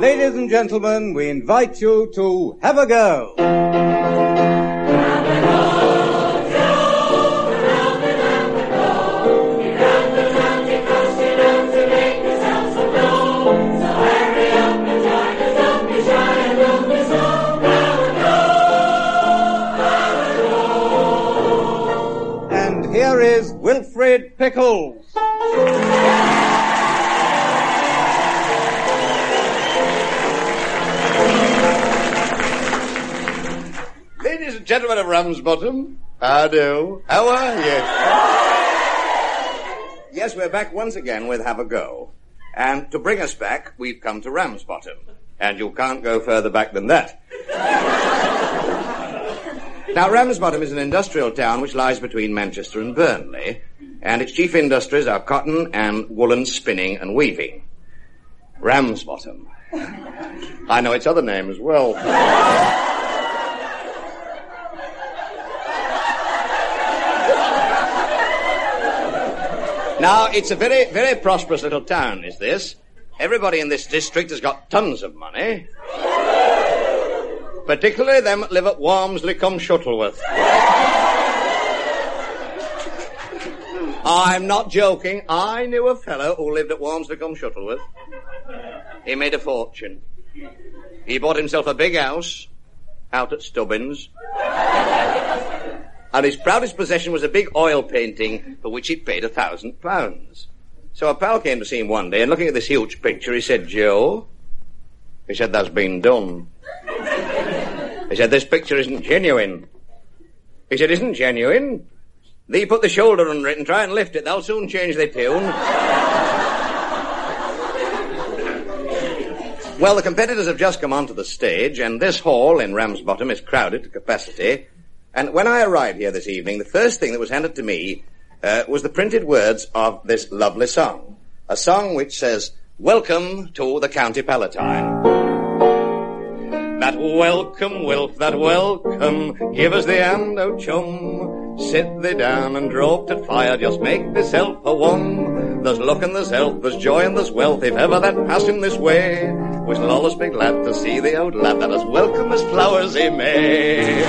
Ladies and gentlemen, we invite you to have a go. And here is Wilfred Pickles. Ladies and gentlemen of Ramsbottom, how do? How are you? Yes, we're back once again with Have a Go. And to bring us back, we've come to Ramsbottom. And you can't go further back than that. Now, Ramsbottom is an industrial town which lies between Manchester and Burnley, and its chief industries are cotton and woolen spinning and weaving. Ramsbottom. I know its other name as well. Now, it's a very, very prosperous little town, is this. Everybody in this district has got tons of money. Particularly them that live at Walmsley-cum-Shuttleworth. I'm not joking. I knew a fellow who lived at Walmsley-cum-Shuttleworth. He made a fortune. He bought himself a big house out at Stubbins. And his proudest possession was a big oil painting for which he paid £1,000. So a pal came to see him one day, and looking at this huge picture, he said, "Joe," he said, "that's been done." He said, "This picture isn't genuine." He said, "Isn't genuine? Thee put the shoulder under it and try and lift it. They'll soon change their tune." Well, the competitors have just come onto the stage, and this hall in Ramsbottom is crowded to capacity. And when I arrived here this evening, the first thing that was handed to me was the printed words of this lovely song. A song which says, "Welcome to the County Palatine." That welcome, Wilf, that welcome, give us the hand, oh chum. Sit thee down and draw up to fire, just make thyself a one. There's luck and there's health, there's joy and there's wealth, if ever that pass in this way. We shall always be glad to see thee, old lad, that as welcome as flowers in May.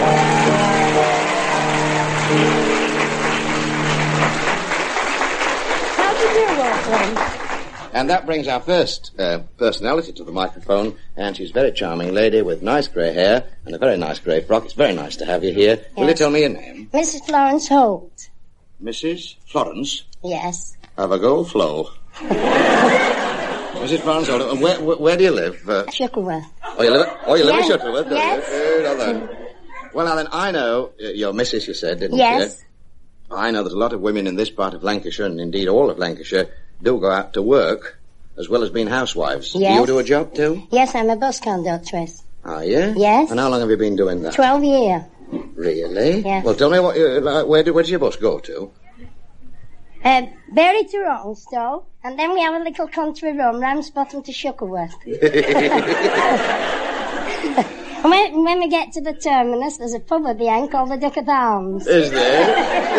How do you do, Wilfred? And that brings our first personality to the microphone, and she's a very charming lady with nice grey hair and a very nice grey frock. It's very nice to have you here. Yes. Will you tell me your name? Mrs. Florence Holt. Mrs. Florence? Yes. Have a go, Flo. Mrs. Florence Holt, and where do you live? Shuttleworth. Oh, you live at Shuttleworth? Yes. Well, now then, I know your missus, you said, didn't you? Yes. I know there's a lot of women in this part of Lancashire, and indeed all of Lancashire, do go out to work, as well as being housewives. Yes. Do you do a job, too? Yes, I'm a bus conductress. Are you? Yes. And how long have you been doing that? 12 years. Really? Yes. Well, tell me where does your bus go to? Bury to Rawtenstall, and then we have a little country run, Ramsbottom to Shuttleworth. And when we get to the terminus, there's a pub at the end called the Duck of Arms. Is there?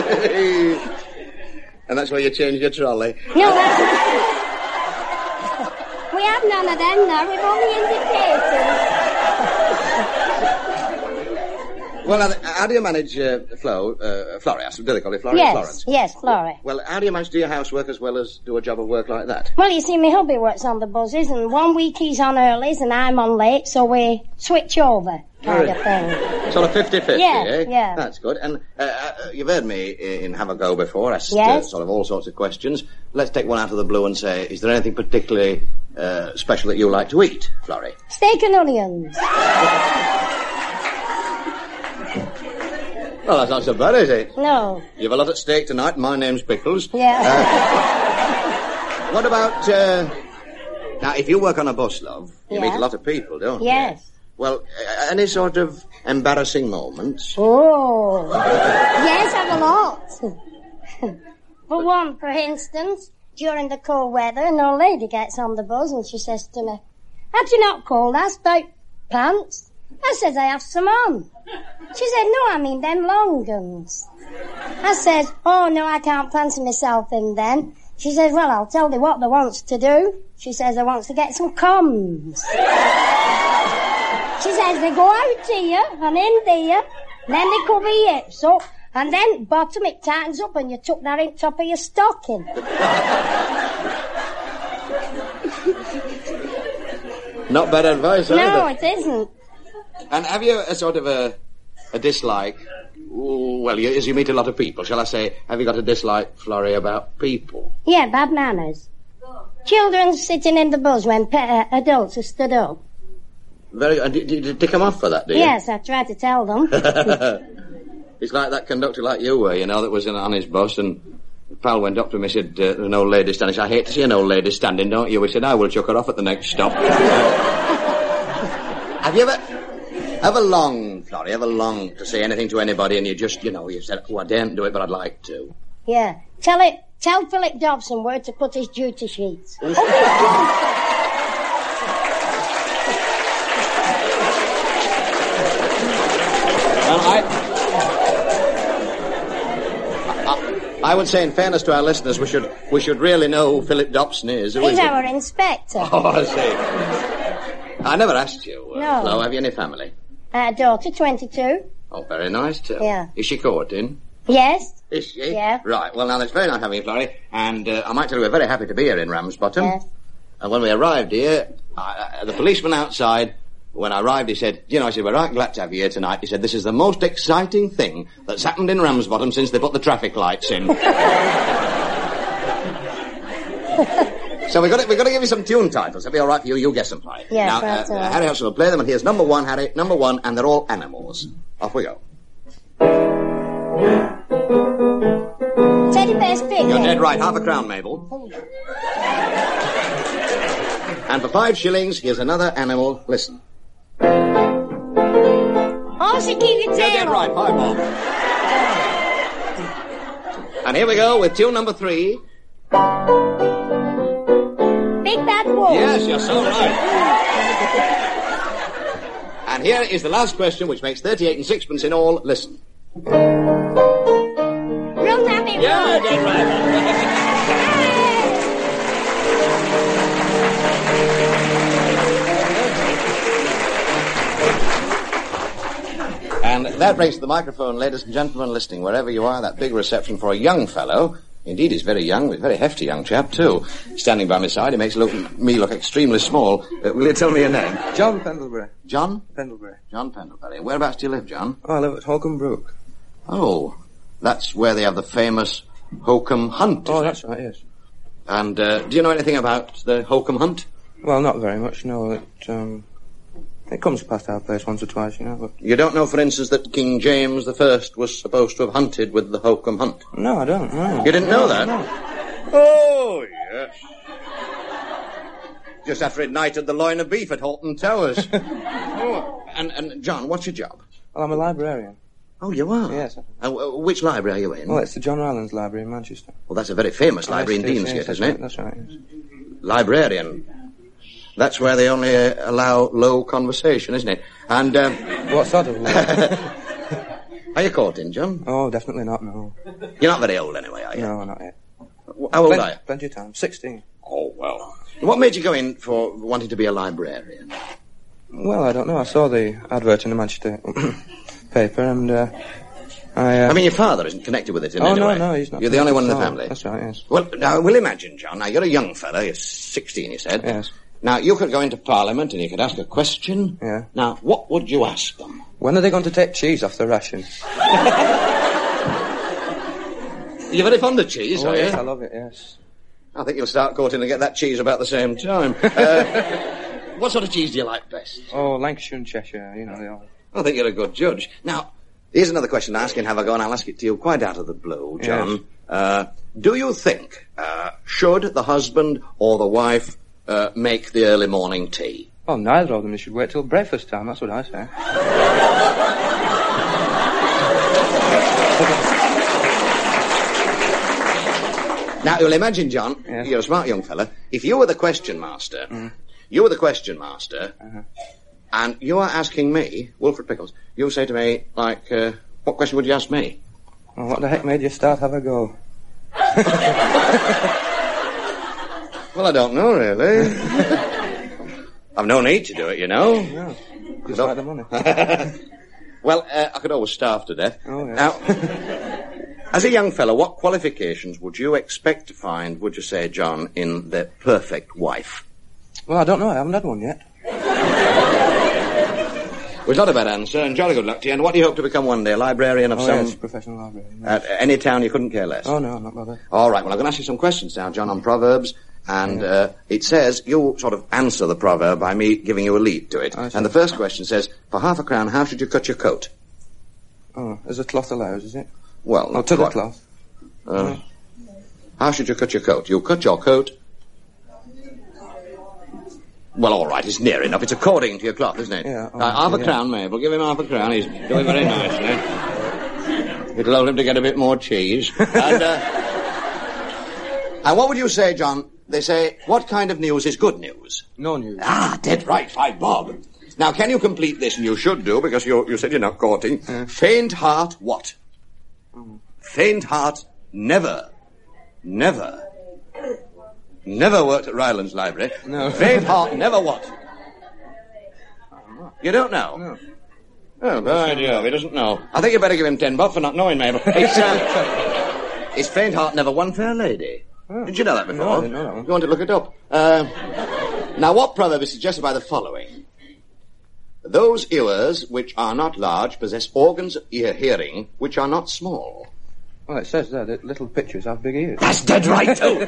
And that's where you change your trolley? No, we have none of them now. We've only indicators. Well, how do you manage Florrie? Do they call it Florrie? Yes, Florence? yes, Florrie. Well, how do you manage to do your housework as well as do a job of work like that? Well, you see, my hubby works on the buses, and 1 week he's on earlys and I'm on late, so we switch over, kind of thing. Sort of 50-50, yeah, eh? Yeah. That's good. And you've heard me in Have a Go before, asked sort of all sorts of questions. Let's take one out of the blue and say, is there anything particularly special that you like to eat, Florrie? Steak and onions. Well, that's not so bad, is it? No. You've a lot at stake tonight. My name's Pickles. Yeah. What about... now, if you work on a bus, love, you meet a lot of people, don't you? Yes. Well, any sort of embarrassing moments? Oh. Yes, I have a lot. For one, for instance, during the cold weather, an old lady gets on the bus and she says to me, "Had you not cold? Asked about pants." I says, "I have some on." She said, "No, I mean them long guns." I said, "Oh, no, I can't fancy myself in them." She says, "Well, I'll tell thee what they wants to do." She says, I wants to get some comms. She says, they go out here and in there, and then they cover your hips up, and then bottom it tightens up and you tuck that in top of your stocking. Not bad advice, either. No, it isn't. And have you a sort of a dislike? Well, as you meet a lot of people, shall I say, have you got a dislike, Florrie, about people? Yeah, bad manners. Children sitting in the bus when adults are stood up. Very. Did you tick them off for that, do you? Yes, I tried to tell them. It's like that conductor like you were, that was on his bus, and the pal went up to him and said, there's an old lady standing. He said, I hate to see an old lady standing, don't you? He said, I will chuck her off at the next stop. Have you ever longed, Florrie, to say anything to anybody and you just, you said, I daren't do it, but I'd like to? Yeah. Tell Philip Dobson where to put his duty sheets. Well, I would say, in fairness to our listeners, we should really know who Philip Dobson is. He's our inspector. Oh, I see. I never asked you. No. Flo, have you any family? Daughter, 22. Oh, very nice, too. Yeah. Is she courting? Yes. Is she? Yeah. Right. Well, now, that's very nice having you, Florrie. And I might tell you, we're very happy to be here in Ramsbottom. Yes. And when we arrived here, the policeman outside, when I arrived, he said, I said, we're right glad to have you here tonight. He said, this is the most exciting thing that's happened in Ramsbottom since they put the traffic lights in. So we've got to give you some tune titles. That'll be all right for you. You'll guess and play. Yes, now, that's all right. Harry Hudson will play them, and here's number one, Harry. Number one, and they're all animals. Off we go. Teddy Bear's Picnic. You're dead right. Half a crown, Mabel. And for 5 shillings, here's another animal. Listen. Horsey keep your tail. You're dead right. 5 more. And here we go with tune number 3. Big Bad Wolf. Yes, you're so right. And here is the last question, which makes 38 and 6pence in all. Listen. Run, Rabbit, Yeah, run. dead right. And that brings to the microphone, ladies and gentlemen listening, wherever you are, that big reception for a young fellow. Indeed, he's very young, a very hefty young chap, too. Standing by my side, he makes me look extremely small. Will you tell me your name? John Pendlebury. John? Pendlebury. John Pendlebury. Whereabouts do you live, John? Oh, I live at Holcombe Brook. Oh, that's where they have the famous Holcombe Hunt. Oh, isn't that's it? right, yes. And do you know anything about the Holcombe Hunt? Well, not very much, no. It comes past our place once or twice, but... You don't know, for instance, that King James I was supposed to have hunted with the Holcombe Hunt? No, I don't, no. You didn't know that? No. Oh, yes. Just after he'd knighted the loin of beef at Halton Towers. Oh, and John, what's your job? Well, I'm a librarian. Oh, you are? Yes. Which library are you in? Well, it's the John Rylands Library in Manchester. Well, that's a very famous library in Yes, Deansgate, yes, isn't it? That's right, yes. Librarian. That's where they only allow low conversation, isn't it? And, What sort of library? are you courting, John? Oh, definitely not, no. You're not very old anyway, are you? No, not yet. How old are you? Plenty of time. 16. Oh, well. What made you go in for wanting to be a librarian? Well, I don't know. I saw the advert in the Manchester paper, and I mean, your father isn't connected with it in any way. No, he's not. You're the only one in the No, family? That's right, yes. Well, now, we'll imagine, John. Now, you're a young fella. You're 16, you said. Yes. Now, you could go into Parliament and you could ask a question. Yeah. Now, what would you ask them? When are they going to take cheese off the ration? You're very fond of cheese, are yes, you? I love it, yes. I think you'll start courting and get that cheese about the same time. What sort of cheese do you like best? Oh, Lancashire and Cheshire, they all... I think you're a good judge. Now, here's another question to ask, and have a go, and I'll ask it to you quite out of the blue, John. Yes. Do you think, should the husband or the wife make the early morning tea? Oh, neither of them. They should wait till breakfast time, that's what I say. Now, you'll imagine, John, Yes. you're a smart young fella, if you were the question master, and you are asking me, Wilfred Pickles, you'll say to me, like, what question would you ask me? Well, what the heck made you start Have a Go? Well, I don't know, really. I've no need to do it, you know. No, just like the money. Well, I could always starve to death. Oh, yeah. Now, as a young fellow, what qualifications would you expect to find, would you say, John, in the perfect wife? Well, I don't know. I haven't had one yet. Well, it's not a bad answer, and jolly good luck to you. And what do you hope to become one day? Librarian of some... Yes, professional librarian. At any town you couldn't care less? Oh, no, not bothered. All right, well, I'm going to ask you some questions now, John, on proverbs. And it says you sort of answer the proverb by me giving you a lead to it. And the first question says, for half a crown, how should you cut your coat? Oh, as a cloth allows, is it? Well, Oh, to the cloth. How should you cut your coat? You cut your coat... Well, all right, it's near enough. It's according to your cloth, isn't it? Yeah. Half a crown, Mabel. Give him half a crown. He's doing very nicely. It'll hold him to get a bit more cheese. And what would you say, John? They say, what kind of news is good news? No news. Ah, dead right, 5 bob. Now, can you complete this? And you should do, because you said you're not courting. Faint heart, what? Faint heart, never worked at Ryland's library. No. Faint heart, never what? You don't know? No. Oh, bad idea. He doesn't know. I think you better give him 10 bob for not knowing, Mabel. It's faint heart, never won fair lady. Oh. Did you know that before? No, I didn't know that one. You want to look it up? Now, what proverb is suggested by the following? Those ears which are not large possess organs of hearing which are not small. Well, it says there that little pictures have big ears. That's dead right, too.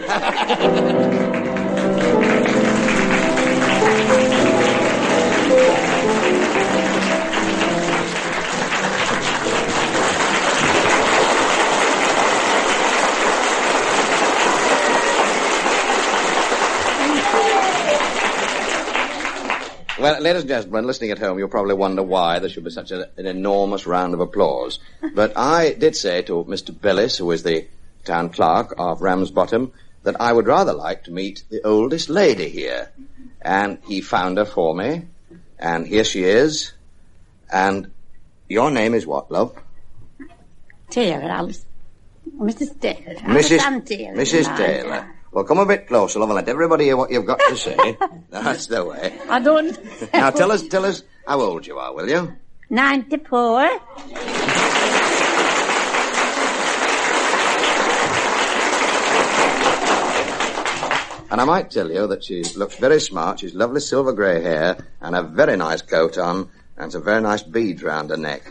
Well, ladies and gentlemen, listening at home, you'll probably wonder why there should be such an enormous round of applause. But I did say to Mr. Bellis, who is the town clerk of Ramsbottom, that I would rather like to meet the oldest lady here. And he found her for me, and here she is. And your name is what, love? Taylor, Alice. Mrs. Taylor. Mrs. Taylor. Well, come a bit closer, love, and let everybody hear what you've got to say. That's the way. I don't... Now, tell us how old you are, will you? 94. And I might tell you that she looks very smart. She's lovely silver grey hair and a very nice coat on and some very nice beads round her neck.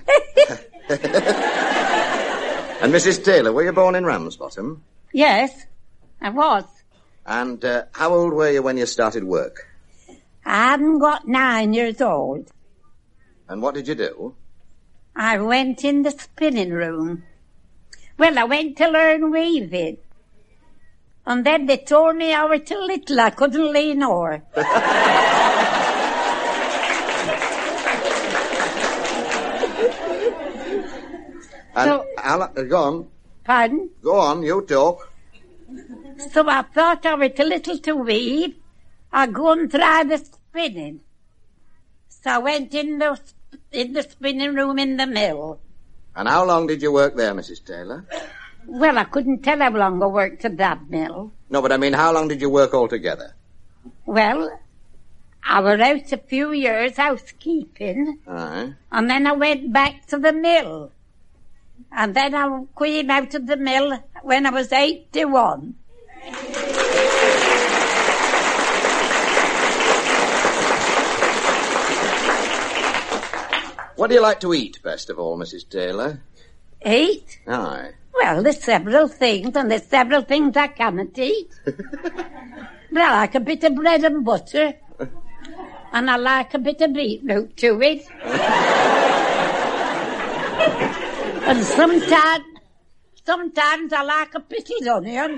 And Mrs. Taylor, were you born in Ramsbottom? Yes, I was. And how old were you when you started work? I hadn't got 9 years old. And what did you do? I went in the spinning room. Well, I went to learn weaving. And then they told me I was too little, I couldn't lean over. And So- go on. Pardon? Go on, you talk. So I thought I was too little to weave. I'd go and try the spinning. So I went in the spinning room in the mill. And how long did you work there, Mrs. Taylor? Well, I couldn't tell how long I worked at that mill. No, but I mean, how long did you work altogether? Well, I was out a few years housekeeping, Aye. and then I went back to the mill. And then I came out of the mill when I was 81. What do you like to eat, best of all, Mrs. Taylor? Eat? Aye. Well, there's several things, and there's several things I cannot eat. But I like a bit of bread and butter, and I like a bit of beetroot to it. And sometimes I like a pickled onion.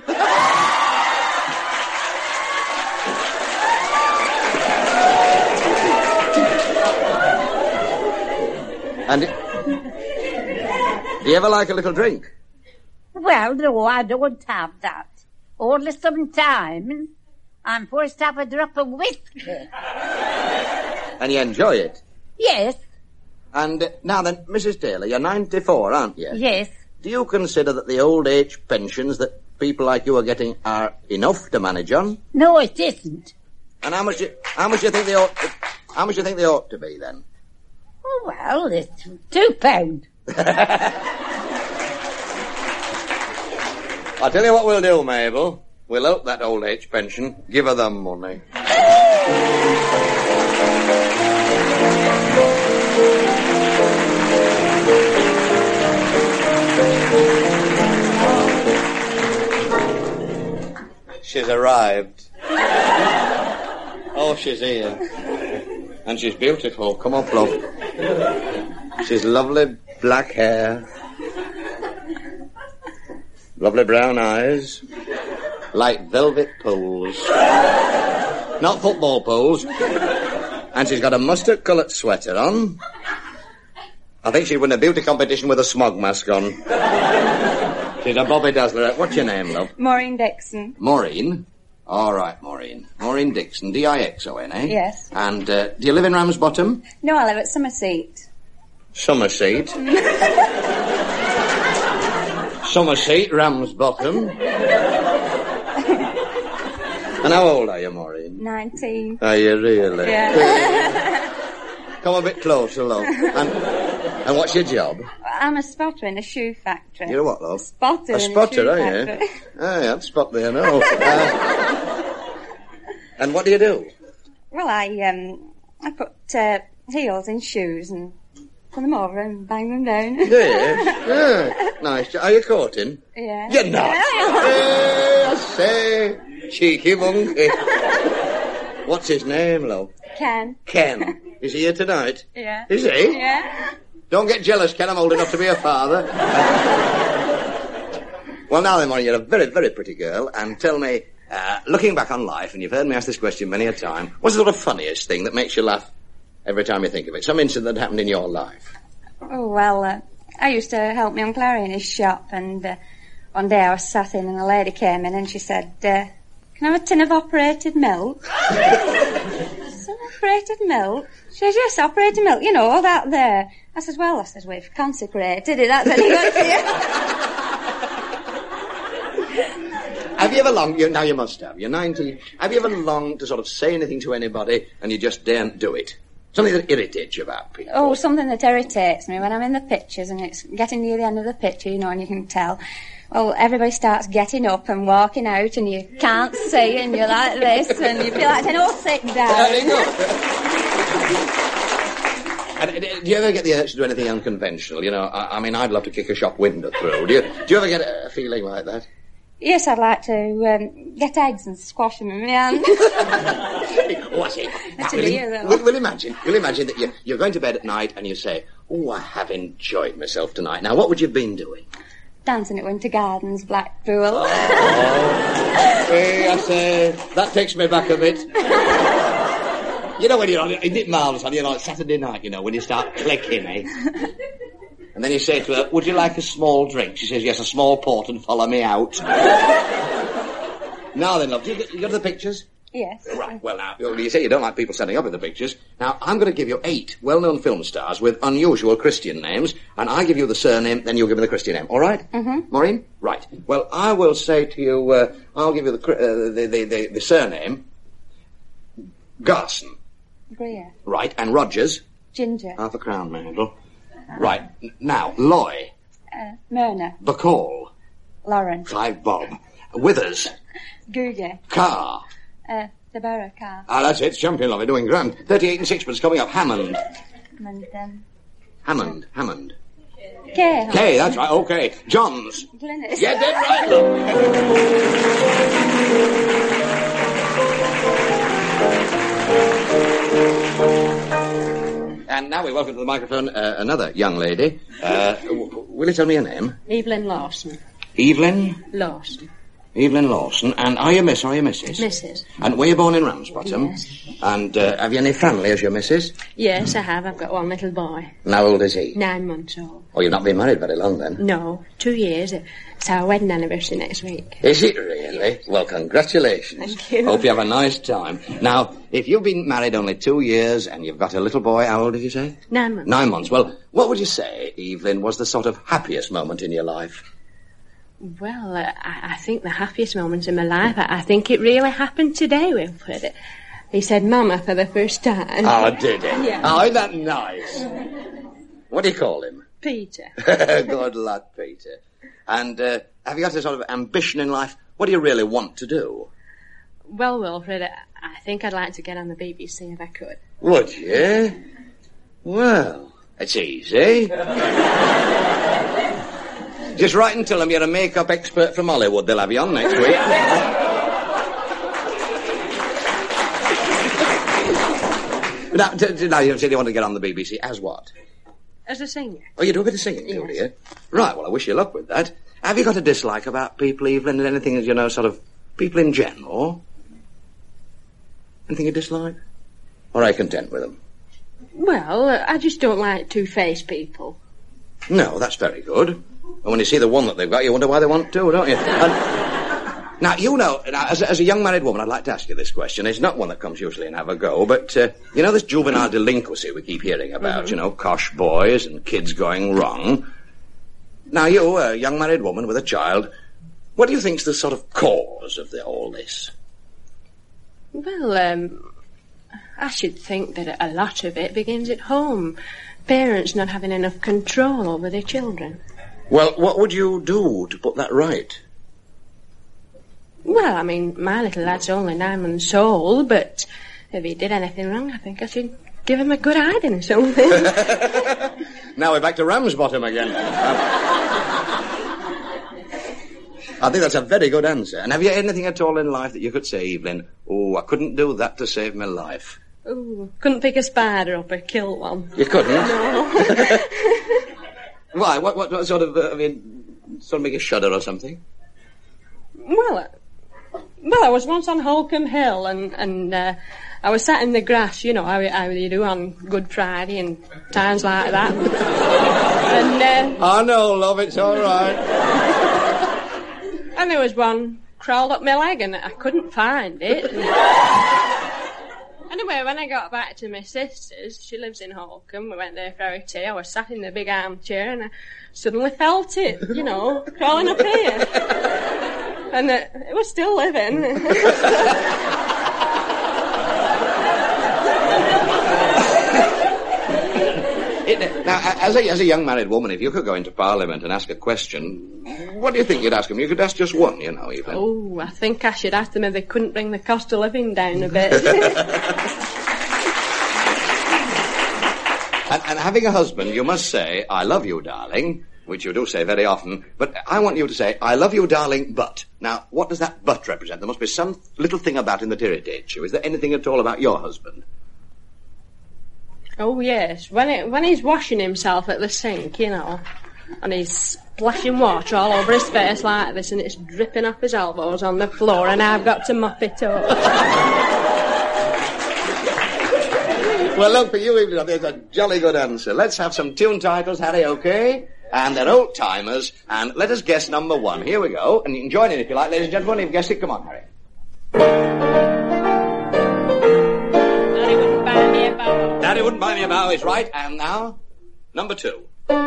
And do you ever like a little drink? Well, no, I don't have that. Only sometimes I'm forced to have a drop of whiskey. And you enjoy it? Yes, And now then, Mrs. Taylor, you're 94, aren't you? yes. Do you consider that the old age pensions that people like you are getting are enough to manage on? No, it isn't. And how much do you think they ought to be then? Oh, well, it's £2. I'll tell you what we'll do, Mabel. We'll help that old age pension. Give her the money. She's arrived. Oh, she's here. And she's beautiful. Come on, love. She's lovely black hair. Lovely brown eyes. Like velvet poles. Not football poles. And she's got a mustard-coloured sweater on. I think she'd win a beauty competition with a smog mask on. She's a Bobby Dazzler. What's your name, love? Maureen Dixon. Maureen? All right, Maureen. Maureen Dixon, D-I-X-O-N, eh? Yes. And do you live in Ramsbottom? No, I live at Somerset. Somerset. Somerset, Ramsbottom. And how old are you, Maureen? 19. Are you really? Yeah. Come a bit closer, love. And what's your job? I'm a spotter in a shoe factory. You're a what, love? Spotter A in spotter, a are shoe you? factory. Ah, yeah, I'd spot there, no. And what do you do? Well, I put heels in shoes and put them over and bang them down. Do you? Yeah. Nice. Are you courting? Yeah. You're not. I say, cheeky monkey. What's his name, love? Ken. Ken. Is he here tonight? Yeah. Is he? Yeah. Don't get jealous, Ken. I'm old enough to be a father. Well, now then, Maureen, you're a very, very pretty girl. And tell me, looking back on life, and you've heard me ask this question many a time, what's the sort of funniest thing that makes you laugh every time you think of it? Some incident that happened in your life. Oh, well, I used to help my Uncle Harry in his shop, and one day I was sat in and a lady came in and she said, can I have a tin of operated milk? Some operated milk? She says, yes, operated milk, you know, all that there. I says, well, we've consecrated it, that's any good for you. Have you ever longed, now you must have, you're 19, have you ever longed to sort of say anything to anybody and you just daren't do it? Something that irritates you about people? Oh, something that irritates me when I'm in the pictures and it's getting near the end of the picture, you know, and you can tell. Well, everybody starts getting up and walking out and you can't see and you're like this and you feel like saying, oh, sit down. And do you ever get the urge to do anything unconventional? You know, I mean, I'd love to kick a shop window through. Do you ever get a feeling like that? Yes, I'd like to get eggs and squash them in my hand. Oh, I see. We'll imagine that you're going to bed at night and you say, oh, I have enjoyed myself tonight. Now, what would you have been doing? Dancing at Winter Gardens, Blackpool. Oh, hey, I say, that takes me back a bit. You know when you're on, isn't it marvellous on, you know, like Saturday night, you know, when you start clicking, eh? And then you say to her, would you like a small drink? She says, yes, a small port and follow me out. Now then, love, you go to the pictures? Yes. Right, well now, you say you don't like people standing up in the pictures. Now, I'm going to give you 8 well-known film stars with unusual Christian names, and I give you the surname, then you'll give me the Christian name. All right? Mm-hmm. Maureen? Right. Well, I will say to you, I'll give you the surname. Garson. Greer. Right, and Rogers. Ginger. Half a crown, Mabel. Right, now, Loy. Myrna. Bacall. Lauren. Clive Bob. Withers. Googie. Carr. The Borough Car. Ah, that's it. Champion, love it. Doing grand. 38 and 6pence coming up. Hammond. And, Hammond. Kay. Kay, that's right. Okay. Johns. Glynis. Yeah, dead right, love. And now we welcome to the microphone another young lady. Will you tell me your name? Evelyn Lawson. Evelyn? Lawson. Evelyn Lawson. And are you Miss or are you Mrs.? Mrs. And were you born in Ramsbottom? Yes. And have you any family as your missus? Yes, I have. I've got one little boy. And how old is he? 9 months old. Oh, you've not been married very long then? No, 2 years. It's our wedding anniversary next week. Is it really? Well, congratulations. Thank you. Hope you have a nice time. Now, if you've been married only 2 years and you've got a little boy, how old did you say? 9 months. 9 months. Well, what would you say, Evelyn, was the sort of happiest moment in your life? Well, I think the happiest moment in my life, I think it really happened today, Wilfred. He said Mama for the first time. Oh, did he? Yeah. Oh, isn't that nice? What do you call him? Peter. Good luck, Peter. And have you got a sort of ambition in life? What do you really want to do? Well, Wilfred, I think I'd like to get on the BBC if I could. Would you? Well, it's easy. Just write and tell them you're a make-up expert from Hollywood. They'll have you on next week. Now, you said you want to get on the BBC. As what? As a singer. Oh, you do a bit of singing, do you? Right, well, I wish you luck with that. Have you got a dislike about people, Evelyn, and anything, you know, sort of people in general? Anything you dislike? Or are you content with them? Well, I just don't like two-faced people. No, that's very good. And when you see the one that they've got, you wonder why they want two, don't you? Now, you know, as a young married woman, I'd like to ask you this question. It's not one that comes usually in Have a Go, but, you know this juvenile delinquency we keep hearing about, you know, cosh boys and kids going wrong. Now, you, a young married woman with a child, what do you think's the sort of cause of all this? Well, I should think that a lot of it begins at home. Parents not having enough control over their children. Well, what would you do to put that right? Well, I mean, my little lad's only 9 months old, but if he did anything wrong, I think I should give him a good hiding or something. Now we're back to Ramsbottom again. I think that's a very good answer. And have you anything at all in life that you could say, Evelyn, oh, I couldn't do that to save my life? Oh, couldn't pick a spider up or kill one. You couldn't? No. Why? What sort of, sort of make you shudder or something? Well, I was once on Holcombe Hill and I was sat in the grass, you know, how you do on Good Friday and times like that. And, I know, love, it's all right. And there was one crawled up my leg and I couldn't find it. Anyway, when I got back to my sister's, she lives in Holcombe, we went there for our tea, I was sat in the big armchair and I suddenly felt it, you know, crawling up here. And it was still living. Now, as a young married woman, if you could go into Parliament and ask a question, what do you think you'd ask them? You could ask just one, you know, Evelyn. Oh, I think I should ask them if they couldn't bring the cost of living down a bit. And having a husband, you must say, I love you, darling, which you do say very often, but I want you to say, I love you, darling, but. Now, what does that but represent? There must be some little thing about him that irritates you. Is there anything at all about your husband? Oh, yes. When he's washing himself at the sink, you know, and he's splashing water all over his face like this, and it's dripping off his elbows on the floor, and I've got to mop it up. Well, look, for you, Evelyn, there's a jolly good answer. Let's have some tune titles, Harry, okay? And they're old-timers, and let us guess number one. Here we go, and you can join in if you like, ladies and gentlemen. If you guessed it, come on, Harry. Daddy wouldn't buy me a bow is right, and now, number two.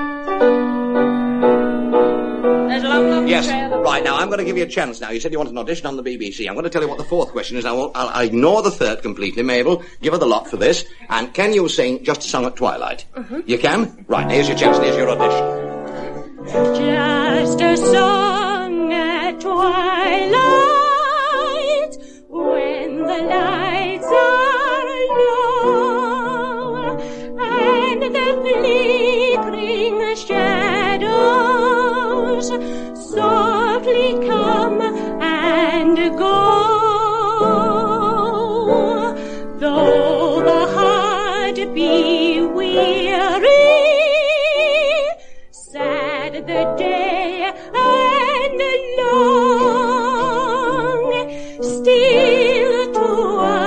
There's a long yes, trail. Right, now I'm going to give you a chance now. You said you want an audition on the BBC. I'm going to tell you what the fourth question is. I'll ignore the third completely. Mabel, give her the lot for this. And can you sing Just a Song at Twilight? Mm-hmm. You can? Right, here's your chance, here's your audition. Just a song at twilight, when the lights are low, and the flickering shadows softly come and go. Though the heart be weary, sad the day and long, still to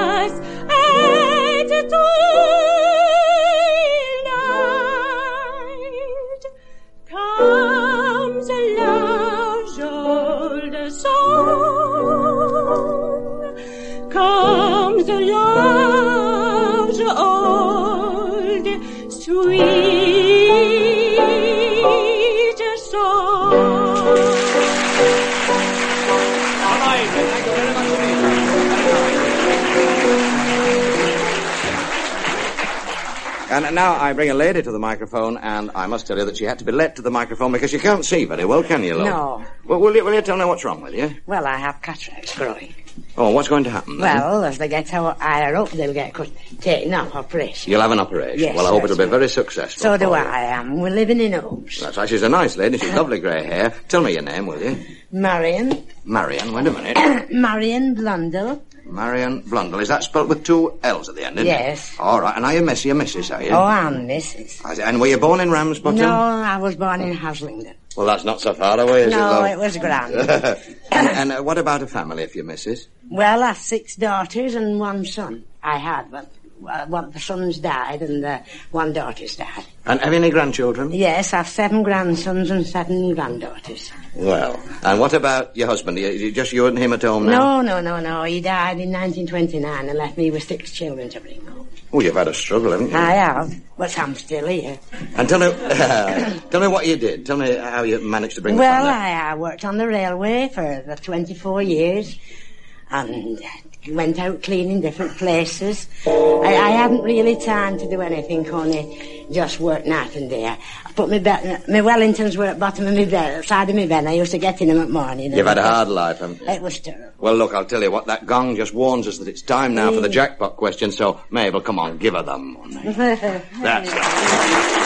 And now I bring a lady to the microphone, and I must tell you that she had to be let to the microphone because you can't see very well, can you, love? No. Well, will you tell me what's wrong with you? Well, I have cataracts growing. Oh, what's going to happen then? Well, as they get higher up, they'll get taken off, operation. You'll have an operation? Yes, well, I hope it'll be very successful. So do for I am. We're living in hopes. That's right. She's a nice lady. She's lovely grey hair. Tell me your name, will you? Marion. Marion, wait a minute. Marion Blundell. Marion Blundell. Is that spelt with 2 L's at the end, isn't Yes. it? All right. And are you Missy or Mrs., are you? Oh, I'm Mrs. And were you born in Ramsbottom? No, I was born in Haslingden. Well, that's not so far away, is it, No, love? it was grand. and what about a family, if you're Mrs.? Well, I've 6 daughters and 1 son. I had, but one of the sons died and 1 daughter's died. And have you any grandchildren? Yes, I've 7 grandsons and 7 granddaughters. Well, and what about your husband? Just you and him at home now? No. He died in 1929 and left me with 6 children to bring up. Oh, you've had a struggle, haven't you? I have, but I'm still here. And tell me what you did. Tell me how you managed to bring the Well, family. I worked on the railway for the 24 years and went out cleaning different places. I hadn't really time to do anything, only just work night and day. I put my Wellingtons were at the bottom of my bed, side of my bed. I used to get in them at morning. You've had a hard life, haven't you? It was terrible. Well, look, I'll tell you what, that gong just warns us that it's time now for the jackpot question, so, Mabel, come on, give her the money. That's it.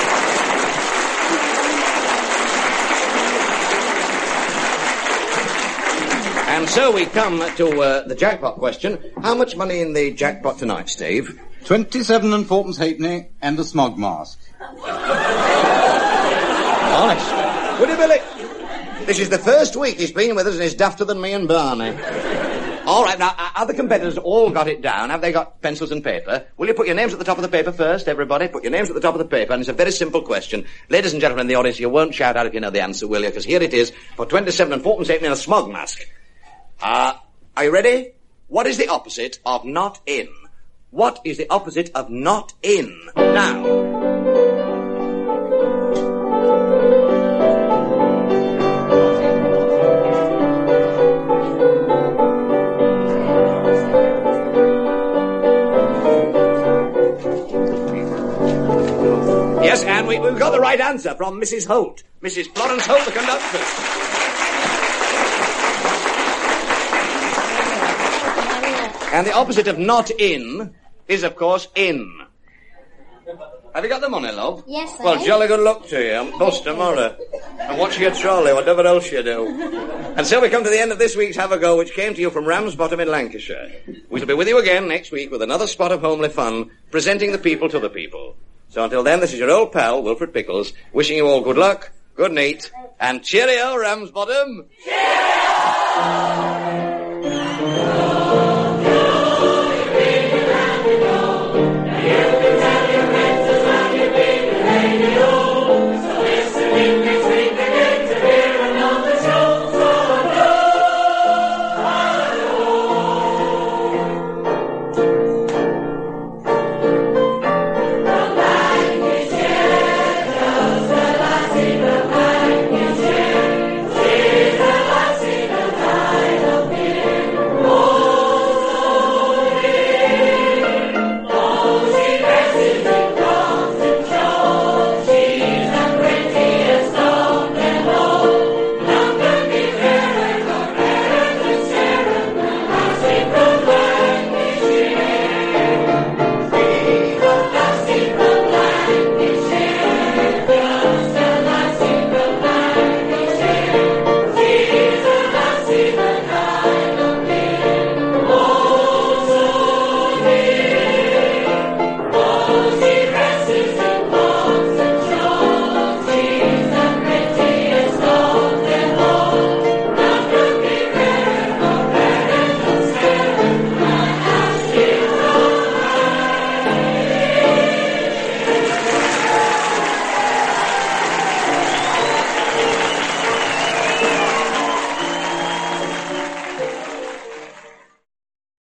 And so we come to the jackpot question. How much money in the jackpot tonight, Steve? 27 and 4pence halfpenny and a smog mask. Honest. Would you, Billy? This is the first week he's been with us and he's dafter than me and Barney. All right, now, have the competitors all got it down? Have they got pencils and paper? Will you put your names at the top of the paper first, everybody? Put your names at the top of the paper, and it's a very simple question. Ladies and gentlemen in the audience, you won't shout out if you know the answer, will you? Because here it is, for 27 and 4pence halfpenny and a smog mask. Are you ready? What is the opposite of not in? What is the opposite of not in? Now. Yes, and we've got the right answer from Mrs. Holt. Mrs. Florence Holt, the conductress. And the opposite of not in is, of course, in. Have you got the money, love? Yes, sir. Well, jolly good luck to you. I'm bust tomorrow. And watch your trolley, whatever else you do. And so we come to the end of this week's Have a Go, which came to you from Ramsbottom in Lancashire. We shall be with you again next week with another spot of homely fun, presenting the people to the people. So until then, this is your old pal, Wilfred Pickles, wishing you all good luck, good night, and cheerio, Ramsbottom! Cheerio!